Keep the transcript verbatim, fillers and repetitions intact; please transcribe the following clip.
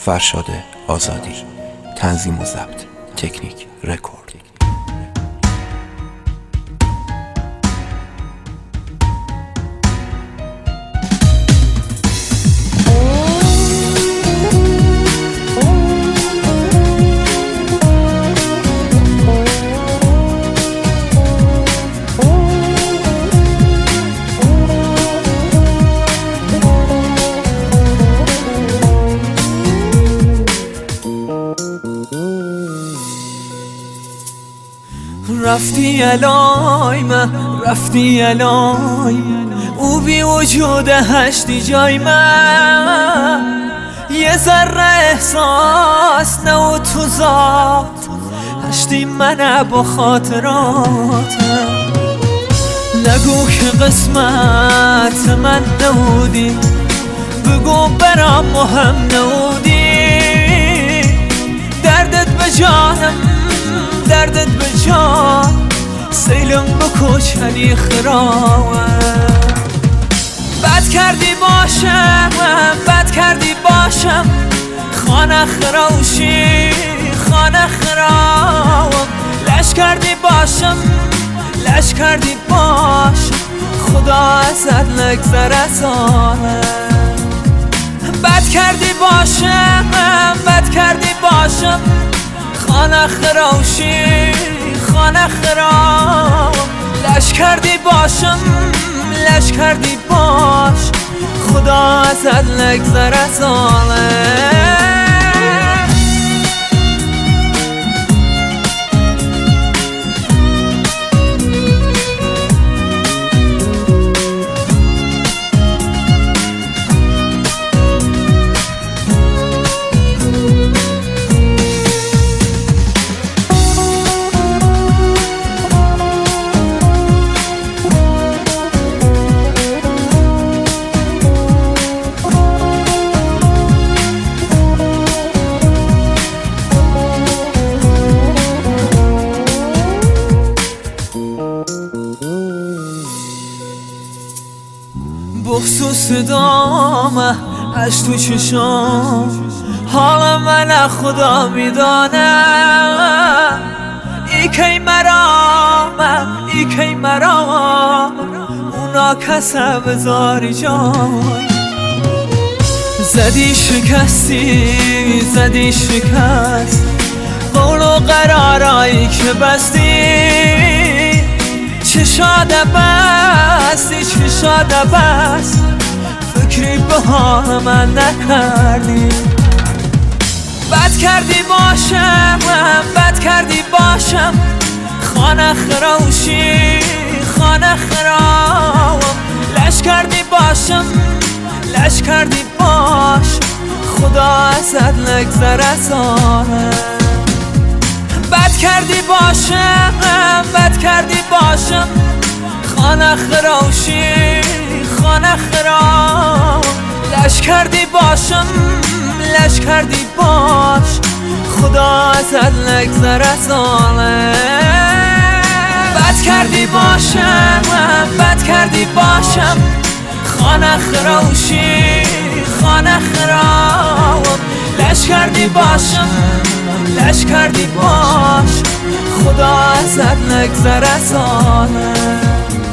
فرشاد آزادی. تنظیم و ضبط تکنیک رکورد. رفتی الای من رفتی الای او بی وجود هشتی جای من یه ذره احساس نه و تو ذات هشتی من با خاطراتم. نگو که قسمت من نبودی، بگو برام مهم نبودی. دردت به جانم دردت به جان سیلم بکش علی خراوه. بد کردی باشم بد کردی باشم خانه خراوشی خانه خراوم. لش کردی باشم لش کردی باشم خدا ازت نگذره ساله. بد کردی باشم بد کردی باشم خانه خراوشی خانه خرام. لش کردی باشم لش کردی باش خدا ازت نگذره ساله. بخصوص دامه اش تو چشام حال من خدا میدانه. ای کی مرام ای کی مرام اونا کسه بذاری جای. زدی شکستی زدی شکست قول و قرارایی که بستی. چشاده بستی چشاده بست فکری به حال من نکردی. بد کردی باشم بد کردی باشم خانه خراوشی خانه خراوم. لش کردی باشم لش کردی باش خدا ازت نگذره ساله. بد کردی باشم بد کردی باشم خانه خراوشی خانه خرام. لش کردی باشم لش کردی باش خدا ازت نگذره ساله. بد کردی باشم بد کردی باشم خانه خراوشی خانه خرام. لش کردی باشم لش کردی باش خدا ازت نگذره ساله.